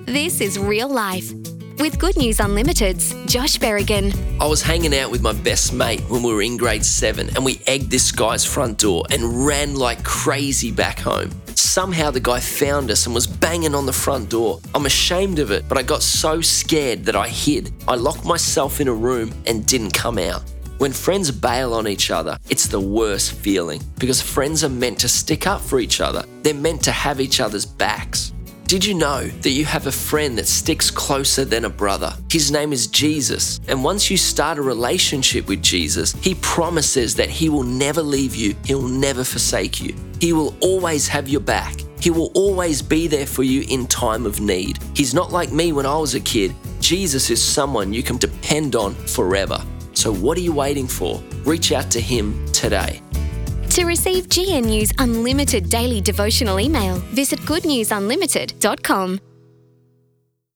This is Real Life. With Good News Unlimited's Josh Berrigan. I was hanging out with my best mate when we were in grade 7 and we egged this guy's front door and ran like crazy back home. Somehow the guy found us and was banging on the front door. I'm ashamed of it, but I got so scared that I hid. I locked myself in a room and didn't come out. When friends bail on each other, it's the worst feeling because friends are meant to stick up for each other. They're meant to have each other's backs. Did you know that you have a friend that sticks closer than a brother? His name is Jesus. And once you start a relationship with Jesus, he promises that he will never leave you. He'll never forsake you. He will always have your back. He will always be there for you in time of need. He's not like me when I was a kid. Jesus is someone you can depend on forever. So what are you waiting for? Reach out to him today. To receive GNU's unlimited daily devotional email, visit goodnewsunlimited.com.